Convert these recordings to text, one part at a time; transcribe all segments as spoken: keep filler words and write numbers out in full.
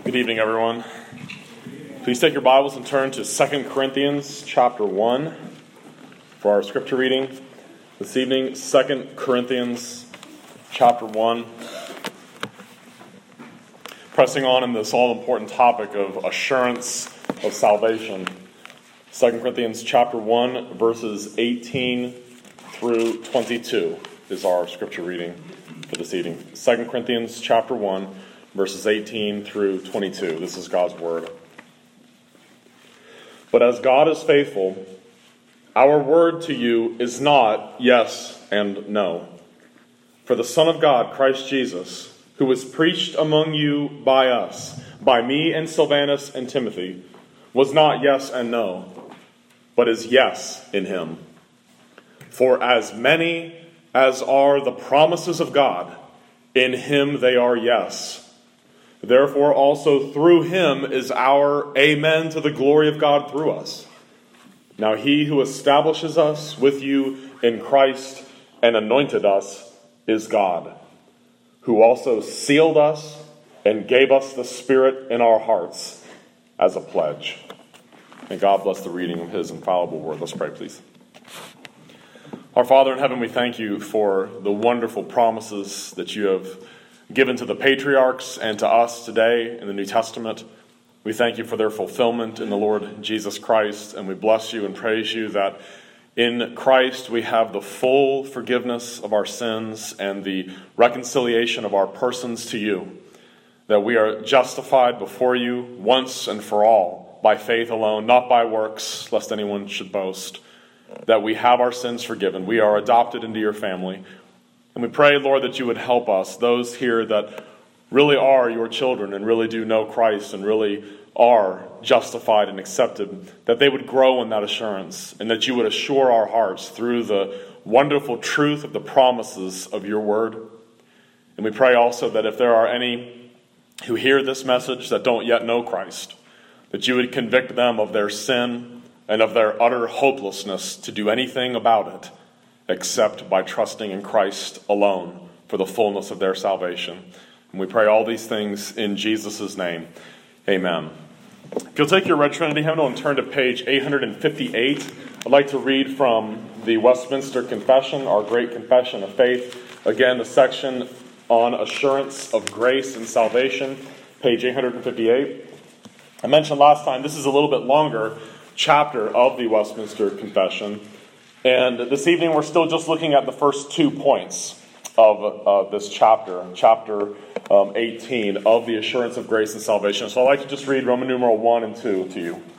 Good evening, everyone. Please take your Bibles and turn to Second Corinthians chapter one for our scripture reading this evening. Second Corinthians chapter one. Pressing on in this all-important topic of assurance of salvation. Second Corinthians chapter one, verses eighteen through twenty-two is our scripture reading for this evening. Second Corinthians chapter one, verses eighteen through twenty-two. This is God's word. But as God is faithful, our word to you is not yes and no. For the Son of God, Christ Jesus, who was preached among you by us, by me and Silvanus and Timothy, was not yes and no, but is yes in him. For as many as are the promises of God, in him they are yes. Therefore also through him is our amen to the glory of God through us. Now he who establishes us with you in Christ and anointed us is God, who also sealed us and gave us the Spirit in our hearts as a pledge. May God bless the reading of his infallible word. Let's pray, please. Our Father in heaven, we thank you for the wonderful promises that you have given to the patriarchs and to us today in the New Testament. We thank you for their fulfillment in the Lord Jesus Christ, and we bless you and praise you that in Christ we have the full forgiveness of our sins and the reconciliation of our persons to you, that we are justified before you once and for all by faith alone, not by works, lest anyone should boast, that we have our sins forgiven. We are adopted into your family. And we pray, Lord, that you would help us, those here that really are your children and really do know Christ and really are justified and accepted, that they would grow in that assurance and that you would assure our hearts through the wonderful truth of the promises of your word. And we pray also that if there are any who hear this message that don't yet know Christ, that you would convict them of their sin and of their utter hopelessness to do anything about it, except by trusting in Christ alone for the fullness of their salvation. And we pray all these things in Jesus' name. Amen. If you'll take your Red Trinity hymnal and turn to page eight fifty-eight, I'd like to read from the Westminster Confession, our great confession of faith. Again, the section on assurance of grace and salvation, page eight fifty-eight. I mentioned last time, this is a little bit longer chapter of the Westminster Confession. And this evening we're still just looking at the first two points of uh, this chapter, chapter um, eighteen of the assurance of grace and salvation. So I'd like to just read Roman numeral one and two to you.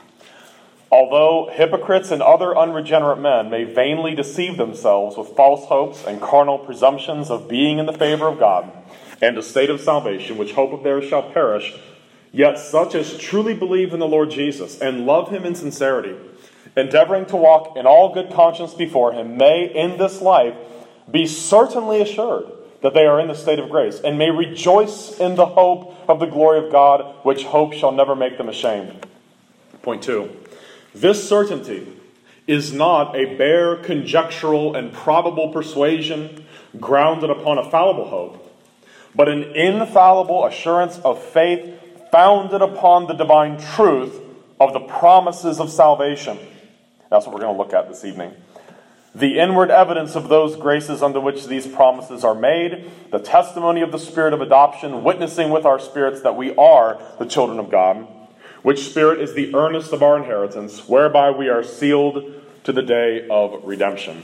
Although hypocrites and other unregenerate men may vainly deceive themselves with false hopes and carnal presumptions of being in the favor of God and a state of salvation, which hope of theirs shall perish, yet such as truly believe in the Lord Jesus and love him in sincerity, endeavoring to walk in all good conscience before him, may in this life be certainly assured that they are in the state of grace, and may rejoice in the hope of the glory of God, which hope shall never make them ashamed. Point two. This certainty is not a bare conjectural and probable persuasion grounded upon a fallible hope, but an infallible assurance of faith founded upon the divine truth of the promises of salvation. That's what we're going to look at this evening. The inward evidence of those graces under which these promises are made, the testimony of the Spirit of adoption, witnessing with our spirits that we are the children of God, which Spirit is the earnest of our inheritance, whereby we are sealed to the day of redemption.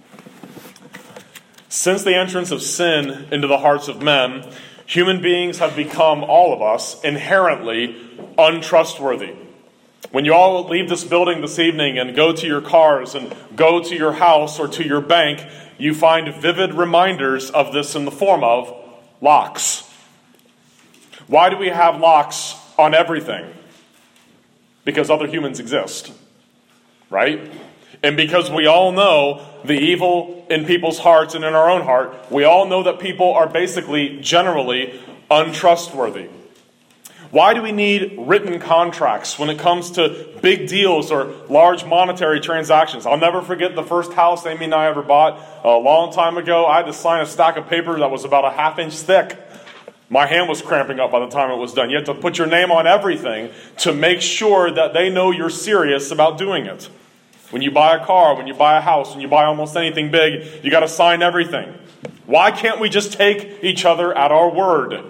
Since the entrance of sin into the hearts of men, human beings have become, all of us, inherently untrustworthy. When you all leave this building this evening and go to your cars and go to your house or to your bank, you find vivid reminders of this in the form of locks. Why do we have locks on everything? Because other humans exist, right? And because we all know the evil in people's hearts and in our own heart, we all know that people are basically, generally, untrustworthy. Why do we need written contracts when it comes to big deals or large monetary transactions? I'll never forget the first house Amy and I ever bought a long time ago. I had to sign a stack of paper that was about a half inch thick. My hand was cramping up by the time it was done. You have to put your name on everything to make sure that they know you're serious about doing it. When you buy a car, when you buy a house, when you buy almost anything big, you got to sign everything. Why can't we just take each other at our word?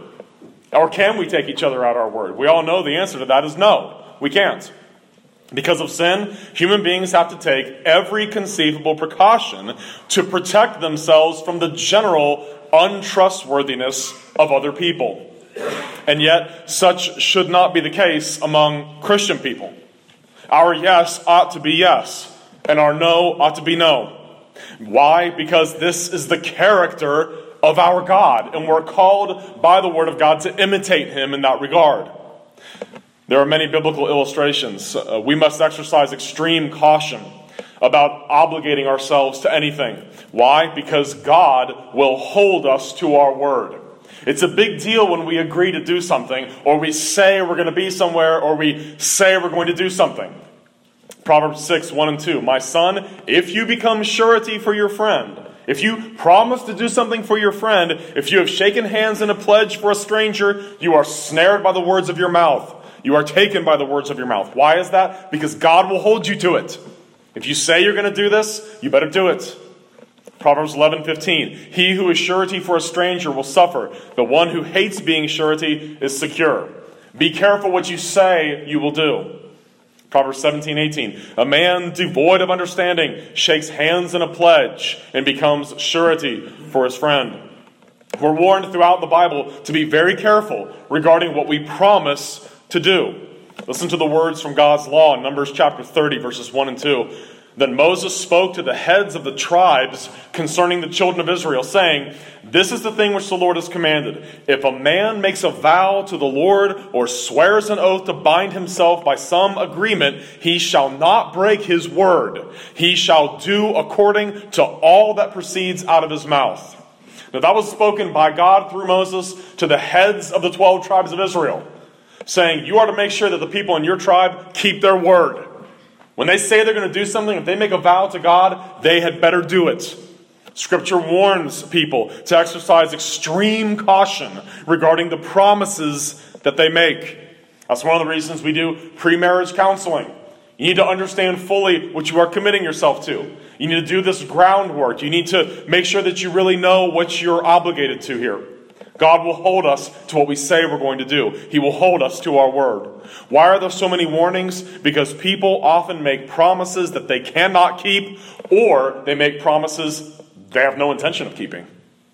Or can we take each other at our word? We all know the answer to that is no. We can't. Because of sin, human beings have to take every conceivable precaution to protect themselves from the general untrustworthiness of other people. And yet, such should not be the case among Christian people. Our yes ought to be yes, and our no ought to be no. Why? Because this is the character of our God, and we're called by the Word of God to imitate Him in that regard. There are many biblical illustrations. Uh, we must exercise extreme caution about obligating ourselves to anything. Why? Because God will hold us to our word. It's a big deal when we agree to do something, or we say we're going to be somewhere, or we say we're going to do something. Proverbs six, one and two. My son, if you become surety for your friend, if you promise to do something for your friend, if you have shaken hands in a pledge for a stranger, you are snared by the words of your mouth. You are taken by the words of your mouth. Why is that? Because God will hold you to it. If you say you're going to do this, you better do it. Proverbs eleven fifteen. He who is surety for a stranger will suffer. The one who hates being surety is secure. Be careful what you say you will do. Proverbs seventeen eighteen. A man devoid of understanding shakes hands in a pledge and becomes surety for his friend. We're warned throughout the Bible to be very careful regarding what we promise to do. Listen to the words from God's law in Numbers chapter thirty, verses one and two. Then Moses spoke to the heads of the tribes concerning the children of Israel, saying, This is the thing which the Lord has commanded. If a man makes a vow to the Lord or swears an oath to bind himself by some agreement, he shall not break his word. He shall do according to all that proceeds out of his mouth. Now that was spoken by God through Moses to the heads of the twelve tribes of Israel, saying, you are to make sure that the people in your tribe keep their word. When they say they're going to do something, if they make a vow to God, they had better do it. Scripture warns people to exercise extreme caution regarding the promises that they make. That's one of the reasons we do pre-marriage counseling. You need to understand fully what you are committing yourself to. You need to do this groundwork. You need to make sure that you really know what you're obligated to here. God will hold us to what we say we're going to do. He will hold us to our word. Why are there so many warnings? Because people often make promises that they cannot keep, or they make promises they have no intention of keeping.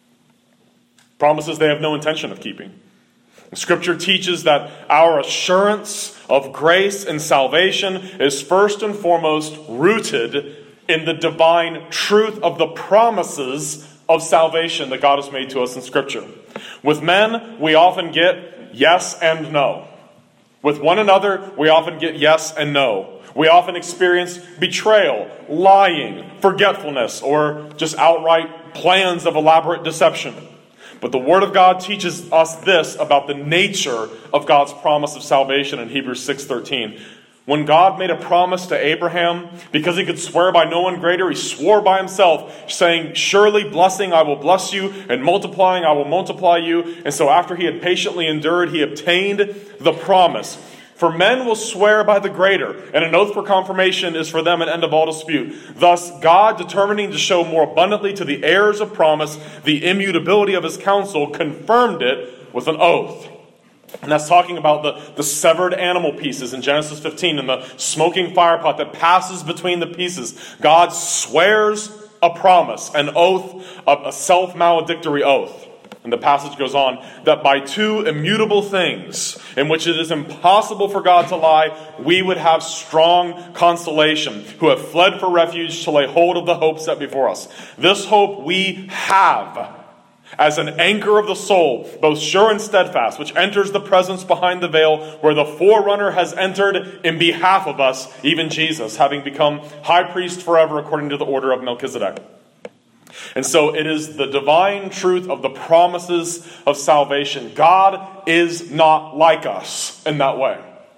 Promises they have no intention of keeping. Scripture teaches that our assurance of grace and salvation is first and foremost rooted in the divine truth of the promises of salvation that God has made to us in Scripture. With men, we often get yes and no. With one another, we often get yes and no. We often experience betrayal, lying, forgetfulness, or just outright plans of elaborate deception. But the Word of God teaches us this about the nature of God's promise of salvation in Hebrews six thirteen. When God made a promise to Abraham, because he could swear by no one greater, he swore by himself, saying, surely blessing I will bless you, and multiplying I will multiply you. And so after he had patiently endured, he obtained the promise. For men will swear by the greater, and an oath for confirmation is for them an end of all dispute. Thus, God, determining to show more abundantly to the heirs of promise the immutability of his counsel, confirmed it with an oath. And that's talking about the, the severed animal pieces in Genesis fifteen and the smoking firepot that passes between the pieces. God swears a promise, an oath, a, a self-maledictory oath. And the passage goes on, that by two immutable things, in which it is impossible for God to lie, we would have strong consolation, who have fled for refuge to lay hold of the hope set before us. This hope we have as an anchor of the soul, both sure and steadfast, which enters the presence behind the veil, where the forerunner has entered in behalf of us, even Jesus, having become high priest forever according to the order of Melchizedek. And so it is the divine truth of the promises of salvation. God is not like us in that way.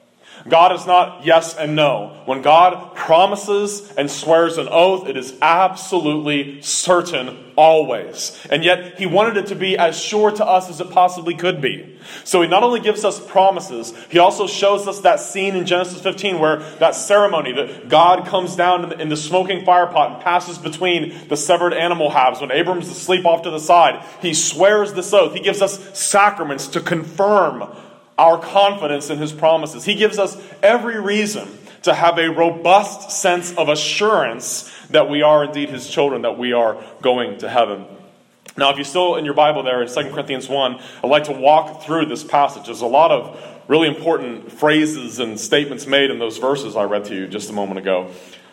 God is not yes and no. When God promises and swears an oath, it is absolutely certain always. And yet, he wanted it to be as sure to us as it possibly could be. So he not only gives us promises, he also shows us that scene in Genesis fifteen where that ceremony, that God comes down in the, in the smoking fire pot and passes between the severed animal halves. When Abram's asleep off to the side, he swears this oath. He gives us sacraments to confirm our confidence in his promises. He gives us every reason to have a robust sense of assurance that we are indeed his children, that we are going to heaven. Now, if you're still in your Bible there in Second Corinthians one, I'd like to walk through this passage. There's a lot of really important phrases and statements made in those verses I read to you just a moment ago.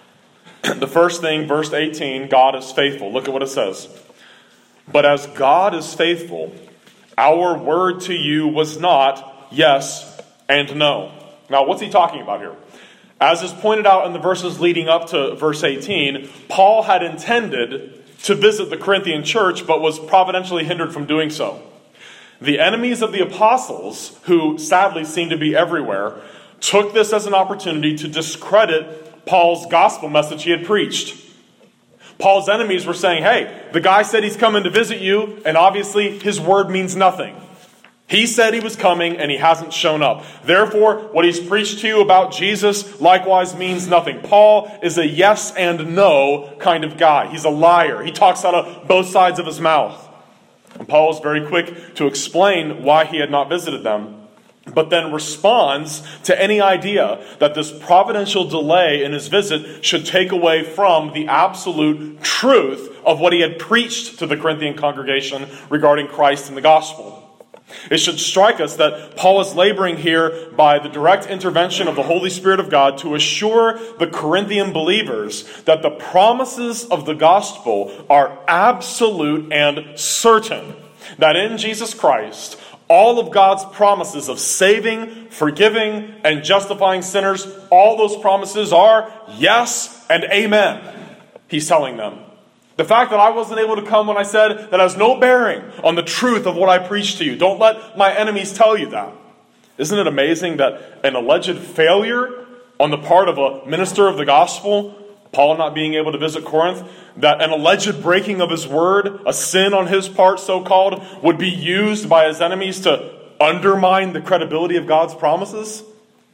The first thing, verse eighteen, God is faithful. Look at what it says. But as God is faithful, our word to you was not yes and no. Now, what's he talking about here? As is pointed out in the verses leading up to verse eighteen, Paul had intended to visit the Corinthian church, but was providentially hindered from doing so. The enemies of the apostles, who sadly seem to be everywhere, took this as an opportunity to discredit Paul's gospel message he had preached. Paul's enemies were saying, hey, the guy said he's coming to visit you, and obviously his word means nothing. He said he was coming, and he hasn't shown up. Therefore, what he's preached to you about Jesus likewise means nothing. Paul is a yes and no kind of guy. He's a liar. He talks out of both sides of his mouth. And Paul is very quick to explain why he had not visited them, but then responds to any idea that this providential delay in his visit should take away from the absolute truth of what he had preached to the Corinthian congregation regarding Christ and the gospel. It should strike us that Paul is laboring here by the direct intervention of the Holy Spirit of God to assure the Corinthian believers that the promises of the gospel are absolute and certain. That in Jesus Christ, all of God's promises of saving, forgiving, and justifying sinners, all those promises are yes and amen. He's telling them. The fact that I wasn't able to come when I said that has no bearing on the truth of what I preached to you. Don't let my enemies tell you that. Isn't it amazing that an alleged failure on the part of a minister of the gospel, Paul not being able to visit Corinth, that an alleged breaking of his word, a sin on his part so-called, would be used by his enemies to undermine the credibility of God's promises?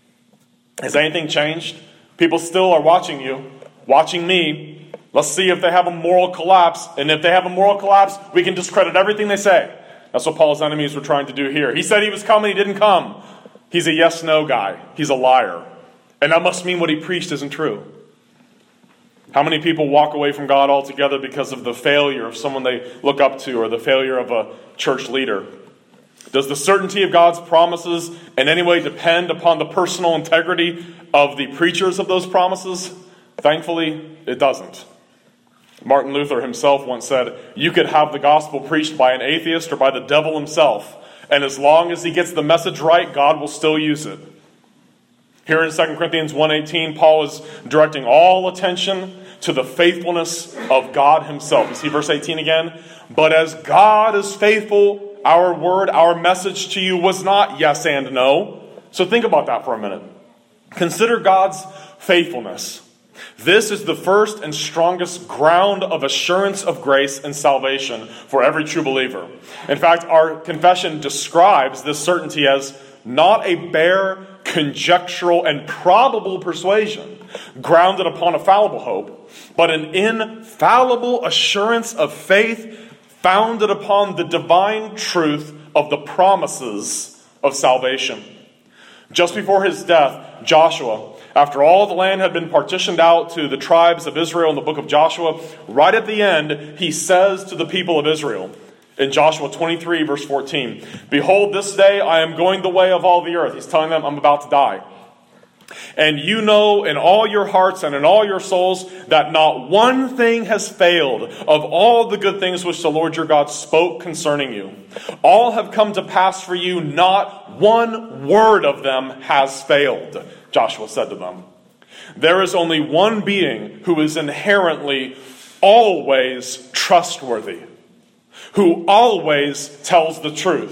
Has anything changed? People still are watching you, watching me. Let's see if they have a moral collapse. And if they have a moral collapse, we can discredit everything they say. That's what Paul's enemies were trying to do here. He said he was coming, he didn't come. He's a yes-no guy. He's a liar. And that must mean what he preached isn't true. How many people walk away from God altogether because of the failure of someone they look up to or the failure of a church leader? Does the certainty of God's promises in any way depend upon the personal integrity of the preachers of those promises? Thankfully, it doesn't. Martin Luther himself once said, you could have the gospel preached by an atheist or by the devil himself, and as long as he gets the message right, God will still use it. Here in Second Corinthians one eighteen, Paul is directing all attention to the faithfulness of God himself. You see verse eighteen again? But as God is faithful, our word, our message to you was not yes and no. So think about that for a minute. Consider God's faithfulness. This is the first and strongest ground of assurance of grace and salvation for every true believer. In fact, our confession describes this certainty as not a bare, conjectural, and probable persuasion grounded upon a fallible hope, but an infallible assurance of faith founded upon the divine truth of the promises of salvation. Just before his death, Joshua, after all the land had been partitioned out to the tribes of Israel in the book of Joshua, right at the end, he says to the people of Israel, in Joshua twenty-three, verse fourteen, behold, this day I am going the way of all the earth. He's telling them, I'm about to die. And you know in all your hearts and in all your souls that not one thing has failed of all the good things which the Lord your God spoke concerning you. All have come to pass for you, not one word of them has failed, Joshua said to them. There is only one being who is inherently always trustworthy, who always tells the truth.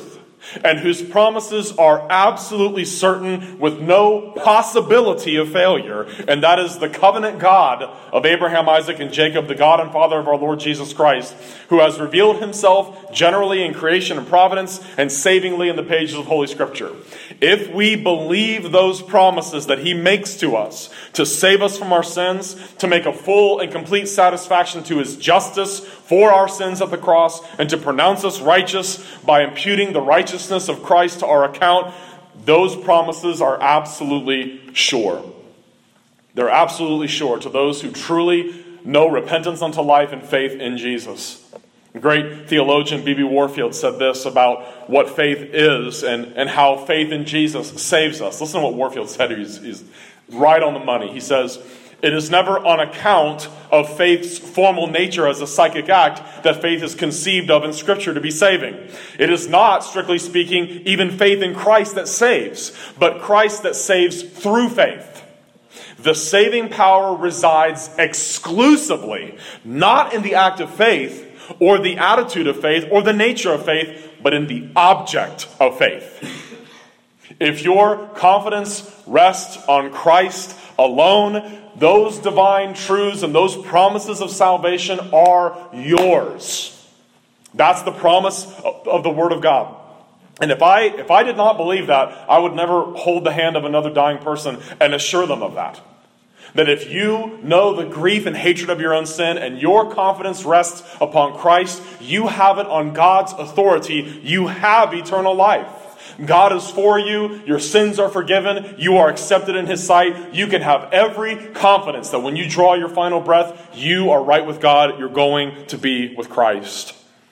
and whose promises are absolutely certain with no possibility of failure. And that is the covenant God of Abraham, Isaac, and Jacob, the God and Father of our Lord Jesus Christ, who has revealed himself generally in creation and providence and savingly in the pages of Holy Scripture. If we believe those promises that he makes to us to save us from our sins, to make a full and complete satisfaction to his justice for our sins at the cross, and to pronounce us righteous by imputing the righteousness of Christ to our account, those promises are absolutely sure. They're absolutely sure to those who truly know repentance unto life and faith in Jesus. The great theologian B B Warfield said this about what faith is and, and how faith in Jesus saves us. Listen to what Warfield said. He's, he's right on the money. He says, "It is never on account of faith's formal nature as a psychic act that faith is conceived of in Scripture to be saving. It is not, strictly speaking, even faith in Christ that saves, but Christ that saves through faith. The saving power resides exclusively, not in the act of faith, or the attitude of faith, or the nature of faith, but in the object of faith. If your confidence rests on Christ alone, those divine truths and those promises of salvation are yours." That's the promise of the Word of God. And if I if I did not believe that, I would never hold the hand of another dying person and assure them of that. That if you know the grief and hatred of your own sin and your confidence rests upon Christ, you have it on God's authority. You have eternal life. God is for you. Your sins are forgiven. You are accepted in his sight. You can have every confidence that when you draw your final breath, you are right with God. You're going to be with Christ.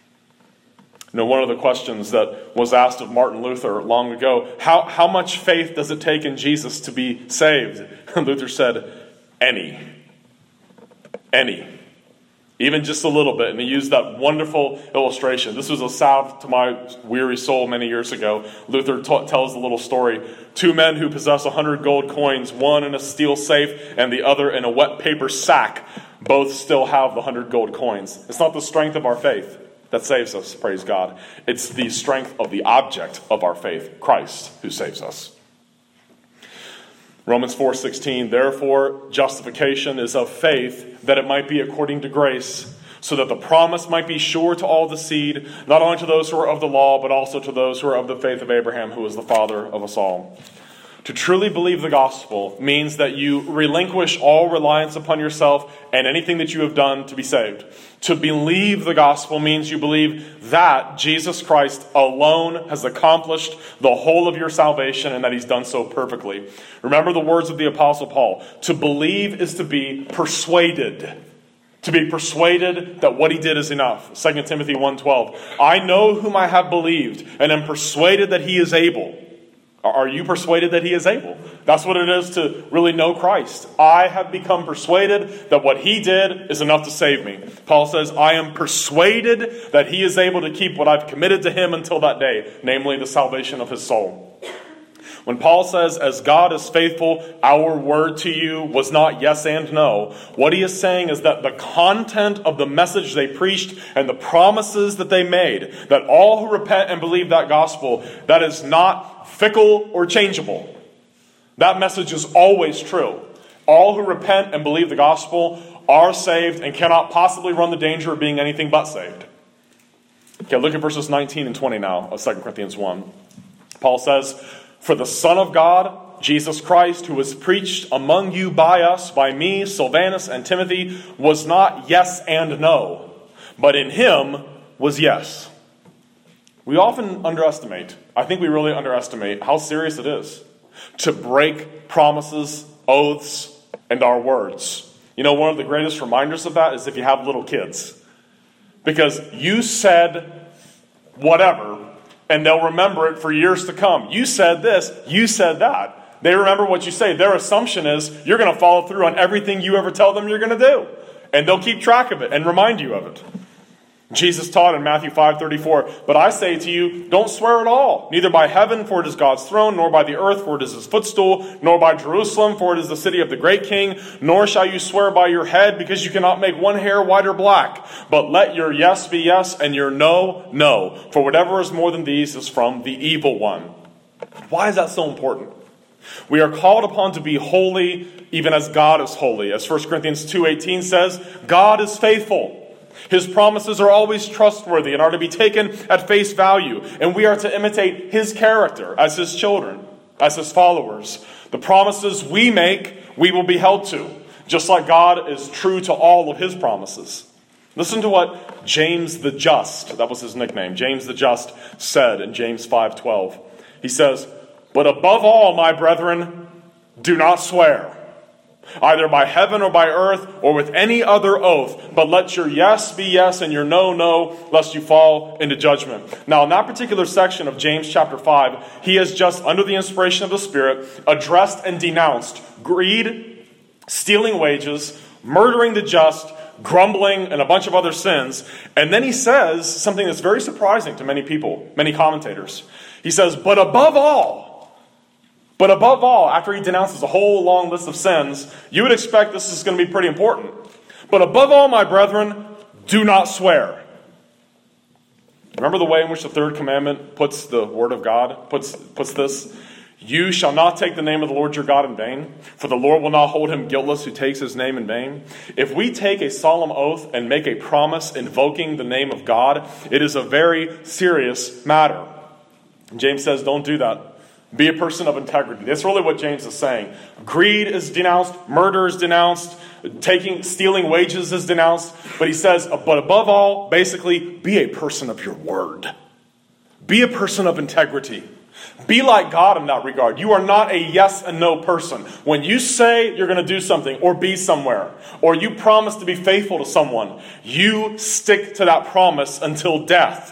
You know, one of the questions that was asked of Martin Luther long ago, how, how much faith does it take in Jesus to be saved? Luther said, any. Any. Even just a little bit. And he used that wonderful illustration. This was a salve to my weary soul many years ago. Luther t- tells a little story. Two men who possess a hundred gold coins, one in a steel safe and the other in a wet paper sack, both still have the hundred gold coins. It's not the strength of our faith that saves us, praise God. It's the strength of the object of our faith, Christ, who saves us. Romans four sixteen, therefore justification is of faith, that it might be according to grace, so that the promise might be sure to all the seed, not only to those who are of the law, but also to those who are of the faith of Abraham, who is the father of us all. To truly believe the gospel means that you relinquish all reliance upon yourself and anything that you have done to be saved. To believe the gospel means you believe that Jesus Christ alone has accomplished the whole of your salvation and that he's done so perfectly. Remember the words of the Apostle Paul. To believe is to be persuaded. To be persuaded that what he did is enough. Second Timothy one twelve. I know whom I have believed and am persuaded that he is able. Are you persuaded that he is able? That's what it is to really know Christ. I have become persuaded that what he did is enough to save me. Paul says, I am persuaded that he is able to keep what I've committed to him until that day, namely the salvation of his soul. When Paul says, as God is faithful, our word to you was not yes and no, what he is saying is that the content of the message they preached and the promises that they made, that all who repent and believe that gospel, that is not fickle or changeable. That message is always true. All who repent and believe the gospel are saved and cannot possibly run the danger of being anything but saved. Okay, look at verses nineteen and twenty now of Second Corinthians one. Paul says, for the Son of God, Jesus Christ, who was preached among you by us, by me, Silvanus, and Timothy, was not yes and no, but in him was yes. We often underestimate, I think we really underestimate how serious it is to break promises, oaths, and our words. You know, one of the greatest reminders of that is if you have little kids. Because you said whatever, and they'll remember it for years to come. You said this, you said that. They remember what you say. Their assumption is you're going to follow through on everything you ever tell them you're going to do. And they'll keep track of it and remind you of it. Jesus taught in Matthew five thirty-four, "But I say to you, don't swear at all, neither by heaven, for it is God's throne, nor by the earth, for it is his footstool, nor by Jerusalem, for it is the city of the great king, nor shall you swear by your head, because you cannot make one hair white or black. But let your yes be yes, and your no, no. For whatever is more than these is from the evil one." Why is that so important? We are called upon to be holy, even as God is holy. As First Corinthians two eighteen says, God is faithful. His promises are always trustworthy and are to be taken at face value. And we are to imitate his character as his children, as his followers. The promises we make, we will be held to, just like God is true to all of his promises. Listen to what James the Just, that was his nickname, James the Just, said in James five twelve. He says, "But above all, my brethren, do not swear, either by heaven or by earth, or with any other oath, but let your yes be yes and your no, no, lest you fall into judgment." Now, in that particular section of James chapter five, he has just, under the inspiration of the Spirit, addressed and denounced greed, stealing wages, murdering the just, grumbling, and a bunch of other sins. And then he says something that's very surprising to many people, many commentators. He says, "But above all," But above all, after he denounces a whole long list of sins, you would expect this is going to be pretty important. "But above all, my brethren, do not swear." Remember the way in which the third commandment puts the word of God, puts, puts this? "You shall not take the name of the Lord your God in vain, for the Lord will not hold him guiltless who takes his name in vain." If we take a solemn oath and make a promise invoking the name of God, it is a very serious matter. James says, don't do that. Be a person of integrity. That's really what James is saying. Greed is denounced. Murder is denounced. Taking, stealing wages is denounced. But he says, but above all, basically, be a person of your word. Be a person of integrity. Be like God in that regard. You are not a yes and no person. When you say you're going to do something or be somewhere, or you promise to be faithful to someone, you stick to that promise until death.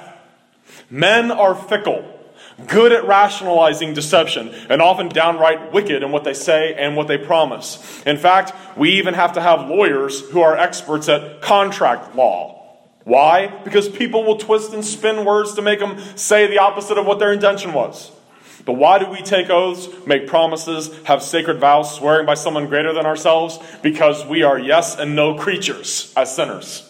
Men are fickle, good at rationalizing deception, and often downright wicked in what they say and what they promise. In fact, we even have to have lawyers who are experts at contract law. Why? Because people will twist and spin words to make them say the opposite of what their intention was. But why do we take oaths, make promises, have sacred vows, swearing by someone greater than ourselves? Because we are yes and no creatures as sinners.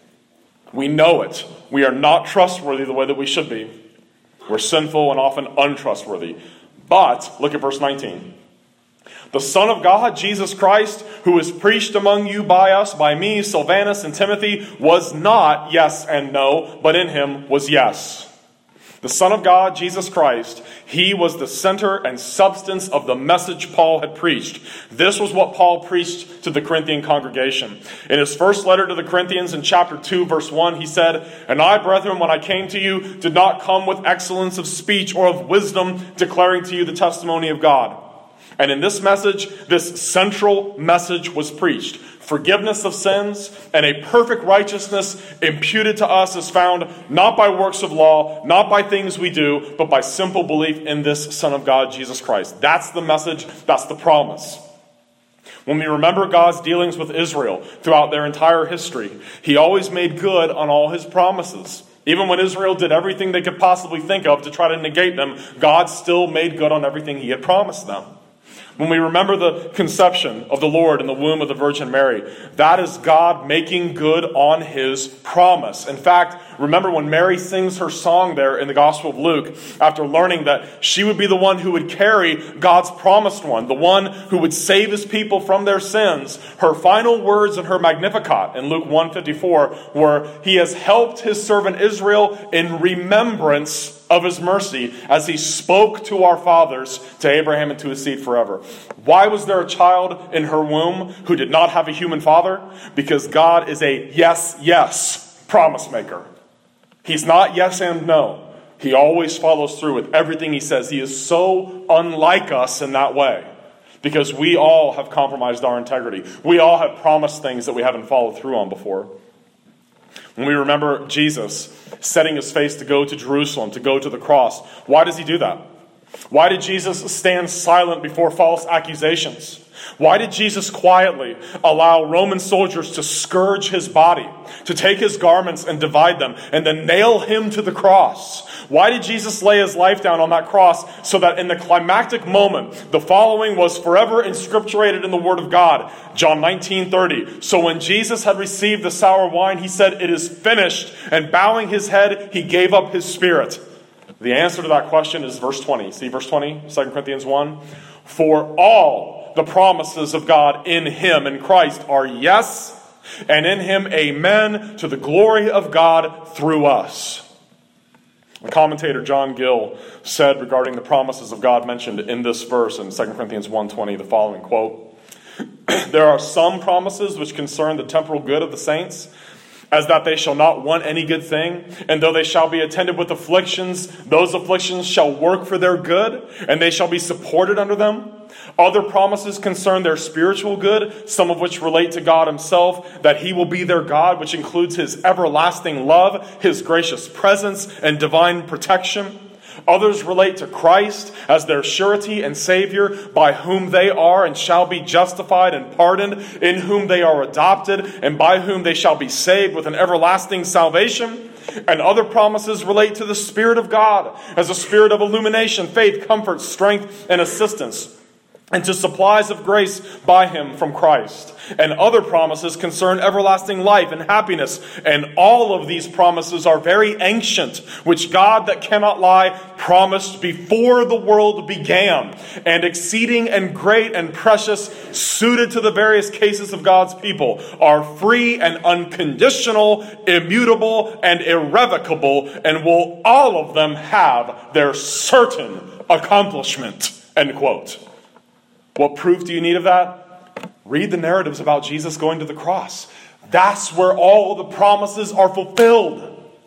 We know it. We are not trustworthy the way that we should be. We're sinful and often untrustworthy. But, look at verse nineteen. "The Son of God, Jesus Christ, who is preached among you by us, by me, Silvanus, and Timothy, was not yes and no, but in him was yes." The Son of God, Jesus Christ, he was the center and substance of the message Paul had preached. This was what Paul preached to the Corinthian congregation. In his first letter to the Corinthians in chapter two, verse one, he said, "And I, brethren, when I came to you, did not come with excellence of speech or of wisdom, declaring to you the testimony of God." And in this message, this central message was preached. Forgiveness of sins and a perfect righteousness imputed to us is found not by works of law, not by things we do, but by simple belief in this Son of God, Jesus Christ. That's the message. That's the promise. When we remember God's dealings with Israel throughout their entire history, he always made good on all his promises. Even when Israel did everything they could possibly think of to try to negate them, God still made good on everything he had promised them. When we remember the conception of the Lord in the womb of the Virgin Mary, that is God making good on his promise. In fact, remember when Mary sings her song there in the Gospel of Luke, after learning that she would be the one who would carry God's promised one, the one who would save his people from their sins, her final words in her Magnificat in Luke one fifty-four were, "He has helped his servant Israel in remembrance of his mercy, as he spoke to our fathers, to Abraham and to his seed forever." Why was there a child in her womb who did not have a human father? Because God is a yes, yes promise maker. He's not yes and no. He always follows through with everything he says. He is so unlike us in that way, because we all have compromised our integrity. We all have promised things that we haven't followed through on before. When we remember Jesus setting his face to go to Jerusalem, to go to the cross, why does he do that? Why did Jesus stand silent before false accusations? Why did Jesus quietly allow Roman soldiers to scourge his body, to take his garments and divide them, and then nail him to the cross? Why did Jesus lay his life down on that cross so that in the climactic moment, the following was forever inscripturated in the Word of God? John nineteen thirty. So when Jesus had received the sour wine, he said, "It is finished," and bowing his head, he gave up his spirit. The answer to that question is verse twenty. See verse twenty, Second Corinthians one. For all the promises of God in him, in Christ, are yes, and in him amen, to the glory of God through us. The commentator John Gill said regarding the promises of God mentioned in this verse in Second Corinthians one twenty, the following quote, "There are some promises which concern the temporal good of the saints, as that they shall not want any good thing, and though they shall be attended with afflictions, those afflictions shall work for their good, and they shall be supported under them. Other promises concern their spiritual good, some of which relate to God himself, that he will be their God, which includes his everlasting love, his gracious presence, and divine protection. Others relate to Christ as their surety and Savior, by whom they are and shall be justified and pardoned, in whom they are adopted, and by whom they shall be saved with an everlasting salvation. And other promises relate to the Spirit of God as a spirit of illumination, faith, comfort, strength, and assistance, and to supplies of grace by him from Christ. And other promises concern everlasting life and happiness. And all of these promises are very ancient, which God that cannot lie promised before the world began, and exceeding and great and precious, suited to the various cases of God's people, are free and unconditional, immutable and irrevocable, and will all of them have their certain accomplishment." End quote. What proof do you need of that? Read the narratives about Jesus going to the cross. That's where all the promises are fulfilled.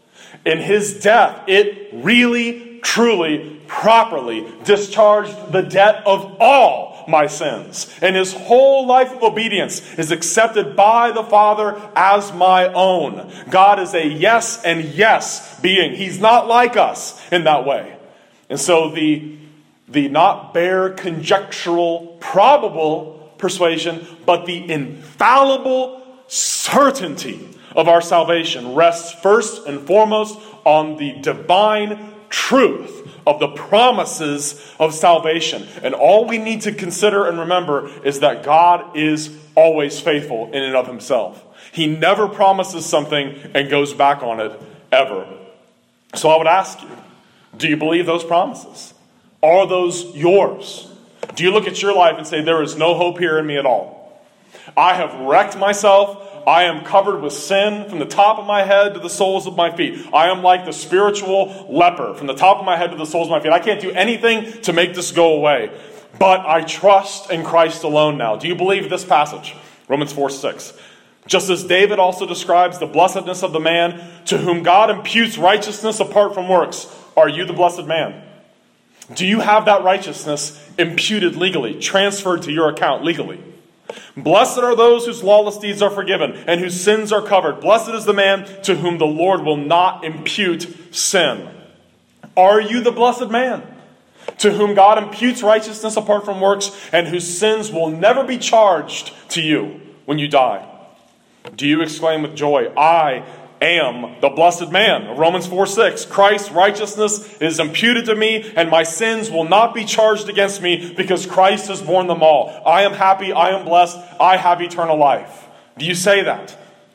In his death, it really, truly, properly discharged the debt of all my sins. And his whole life of obedience is accepted by the Father as my own. God is a yes and yes being. He's not like us in that way. And so the, the not bare conjectural, probable persuasion, but the infallible certainty of our salvation rests first and foremost on the divine truth of the promises of salvation. And all we need to consider and remember is that God is always faithful in and of himself. He never promises something and goes back on it, ever. So I would ask you, do you believe those promises? Are those yours? Do you look at your life and say, there is no hope here in me at all? I have wrecked myself. I am covered with sin from the top of my head to the soles of my feet. I am like the spiritual leper from the top of my head to the soles of my feet. I can't do anything to make this go away. But I trust in Christ alone now. Do you believe this passage? Romans four six. Just as David also describes the blessedness of the man to whom God imputes righteousness apart from works. Are you the blessed man? Do you have that righteousness imputed legally, transferred to your account legally? Blessed are those whose lawless deeds are forgiven and whose sins are covered. Blessed is the man to whom the Lord will not impute sin. Are you the blessed man to whom God imputes righteousness apart from works and whose sins will never be charged to you when you die? Do you exclaim with joy, I am the blessed man? Romans four six. Christ's righteousness is imputed to me, and my sins will not be charged against me because Christ has borne them all. I am happy, I am blessed, I have eternal life. Do you say that?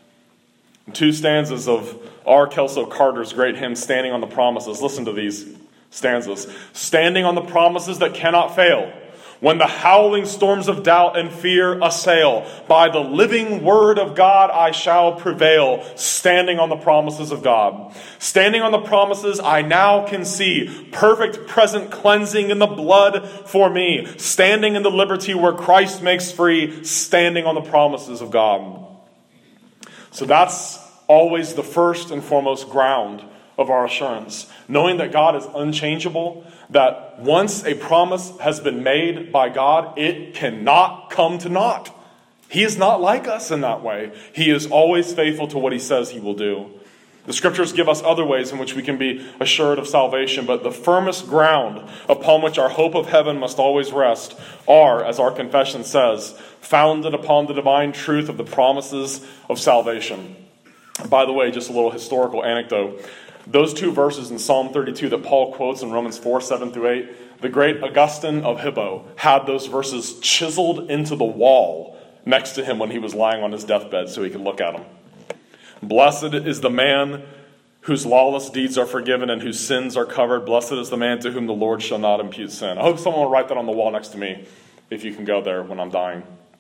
Two stanzas of R. Kelso Carter's great hymn, Standing on the Promises. Listen to these stanzas. Standing on the promises that cannot fail, when the howling storms of doubt and fear assail, by the living word of God I shall prevail, standing on the promises of God. Standing on the promises I now can see, perfect present cleansing in the blood for me, standing in the liberty where Christ makes free, standing on the promises of God. So that's always the first and foremost ground of our assurance, knowing that God is unchangeable, that once a promise has been made by God, it cannot come to naught. He is not like us in that way. He is always faithful to what he says he will do. The scriptures give us other ways in which we can be assured of salvation, but the firmest ground upon which our hope of heaven must always rest are, as our confession says, founded upon the divine truth of the promises of salvation. By the way, just a little historical anecdote. Those two verses in Psalm thirty-two that Paul quotes in Romans four, seven through eight, the great Augustine of Hippo had those verses chiseled into the wall next to him when he was lying on his deathbed so he could look at them. Blessed is the man whose lawless deeds are forgiven and whose sins are covered. Blessed is the man to whom the Lord shall not impute sin. I hope someone will write that on the wall next to me, if you can go there when I'm dying.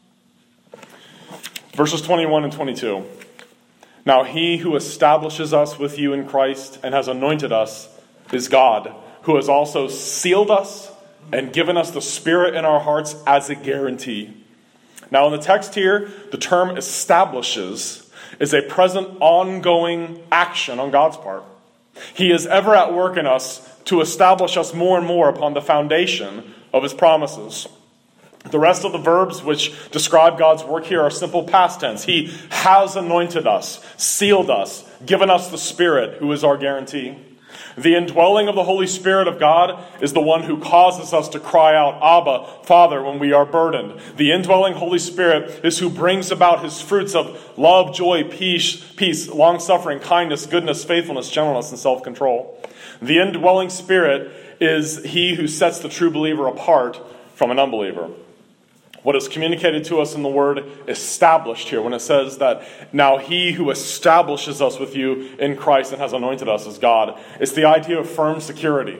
Verses twenty-one and twenty-two. Now he who establishes us with you in Christ and has anointed us is God, who has also sealed us and given us the Spirit in our hearts as a guarantee. Now in the text here, the term establishes is a present ongoing action on God's part. He is ever at work in us to establish us more and more upon the foundation of his promises. The rest of the verbs which describe God's work here are simple past tense. He has anointed us, sealed us, given us the Spirit, who is our guarantee. The indwelling of the Holy Spirit of God is the one who causes us to cry out, Abba, Father, when we are burdened. The indwelling Holy Spirit is who brings about his fruits of love, joy, peace, peace, long-suffering, kindness, goodness, faithfulness, gentleness, and self-control. The indwelling Spirit is he who sets the true believer apart from an unbeliever. What is communicated to us in the word established here, when it says that now he who establishes us with you in Christ and has anointed us is God, it's the idea of firm security.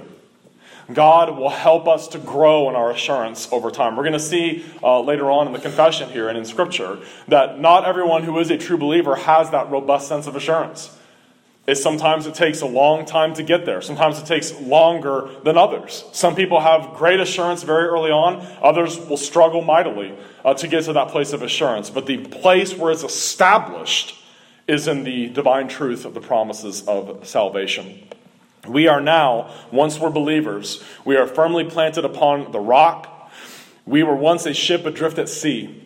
God will help us to grow in our assurance over time. We're going to see uh, later on in the confession here and in Scripture that not everyone who is a true believer has that robust sense of assurance. It sometimes it takes a long time to get there. Sometimes it takes longer than others. Some people have great assurance very early on. Others will struggle mightily uh, to get to that place of assurance. But the place where it's established is in the divine truth of the promises of salvation. We are now, once we're believers, we are firmly planted upon the rock. We were once a ship adrift at sea.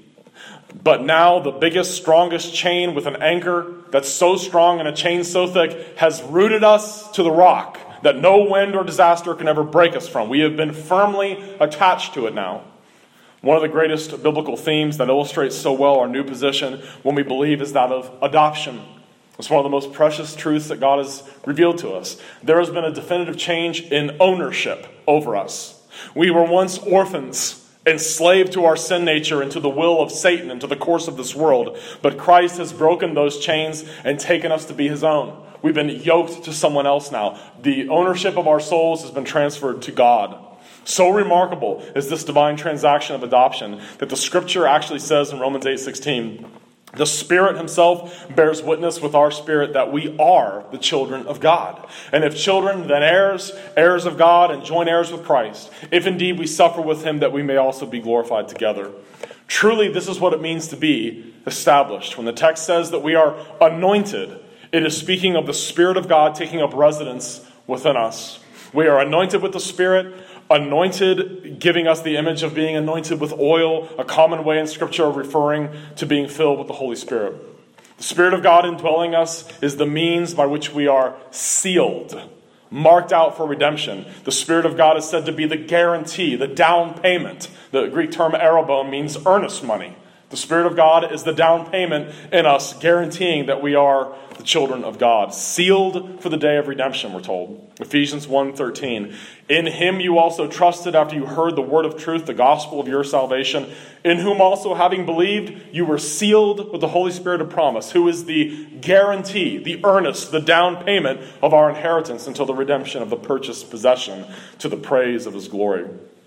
But now the biggest, strongest chain with an anchor that's so strong and a chain so thick has rooted us to the rock that no wind or disaster can ever break us from. We have been firmly attached to it now. One of the greatest biblical themes that illustrates so well our new position when we believe is that of adoption. It's one of the most precious truths that God has revealed to us. There has been a definitive change in ownership over us. We were once orphans, enslaved to our sin nature and to the will of Satan and to the course of this world. But Christ has broken those chains and taken us to be his own. We've been yoked to someone else now. The ownership of our souls has been transferred to God. So remarkable is this divine transaction of adoption that the Scripture actually says in Romans eight sixteen, the Spirit himself bears witness with our spirit that we are the children of God. And if children, then heirs, heirs of God, and joint heirs with Christ. If indeed we suffer with him, that we may also be glorified together. Truly, this is what it means to be established. When the text says that we are anointed, it is speaking of the Spirit of God taking up residence within us. We are anointed with the Spirit, anointed, giving us the image of being anointed with oil, a common way in Scripture of referring to being filled with the Holy Spirit. The Spirit of God indwelling us is the means by which we are sealed, marked out for redemption. The Spirit of God is said to be the guarantee, the down payment. The Greek term arrabon means earnest money. The Spirit of God is the down payment in us, guaranteeing that we are the children of God, sealed for the day of redemption, we're told. Ephesians one thirteen. In him you also trusted after you heard the word of truth, the gospel of your salvation, in whom also having believed, you were sealed with the Holy Spirit of promise, who is the guarantee, the earnest, the down payment of our inheritance until the redemption of the purchased possession to the praise of his glory.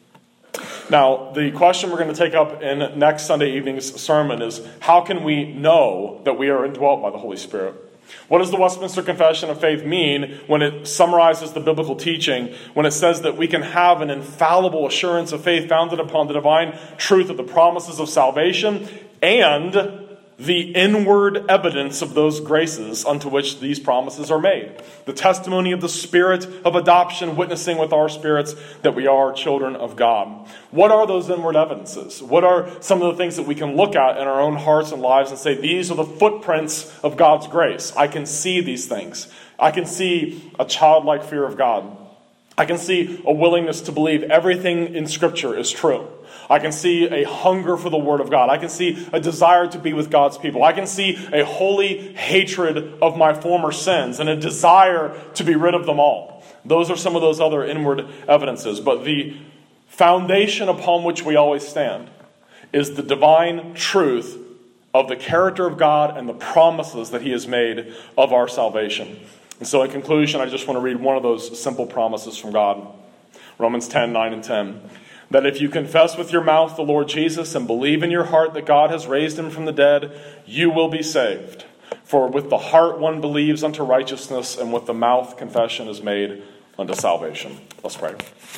Now, the question we're going to take up in next Sunday evening's sermon is, how can we know that we are indwelt by the Holy Spirit? What does the Westminster Confession of Faith mean when it summarizes the biblical teaching, when it says that we can have an infallible assurance of faith founded upon the divine truth of the promises of salvation and the inward evidence of those graces unto which these promises are made? The testimony of the Spirit of adoption witnessing with our spirits that we are children of God. What are those inward evidences? What are some of the things that we can look at in our own hearts and lives and say, these are the footprints of God's grace? I can see these things. I can see a childlike fear of God. I can see a willingness to believe everything in Scripture is true. I can see a hunger for the Word of God. I can see a desire to be with God's people. I can see a holy hatred of my former sins and a desire to be rid of them all. Those are some of those other inward evidences. But the foundation upon which we always stand is the divine truth of the character of God and the promises that He has made of our salvation. And so in conclusion, I just want to read one of those simple promises from God. Romans ten, nine and ten. That if you confess with your mouth the Lord Jesus and believe in your heart that God has raised Him from the dead, you will be saved. For with the heart one believes unto righteousness, and with the mouth confession is made unto salvation. Let's pray.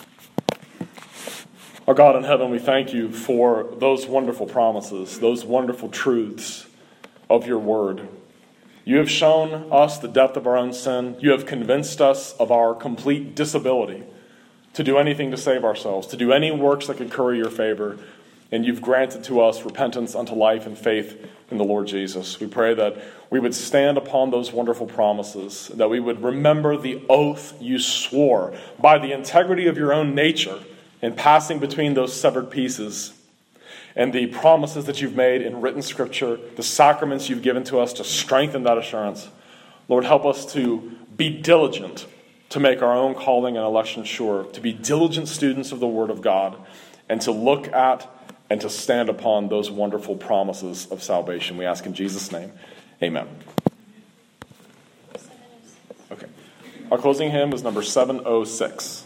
Our God in heaven, we thank you for those wonderful promises, those wonderful truths of your word. You have shown us the depth of our own sin. You have convinced us of our complete disability to do anything to save ourselves, to do any works that could curry your favor. And you've granted to us repentance unto life and faith in the Lord Jesus. We pray that we would stand upon those wonderful promises, that we would remember the oath you swore by the integrity of your own nature in passing between those severed pieces, and the promises that you've made in written Scripture, the sacraments you've given to us to strengthen that assurance. Lord, help us to be diligent to make our own calling and election sure, to be diligent students of the Word of God, and to look at and to stand upon those wonderful promises of salvation. We ask in Jesus' name, amen. Okay. Our closing hymn is number seven oh six.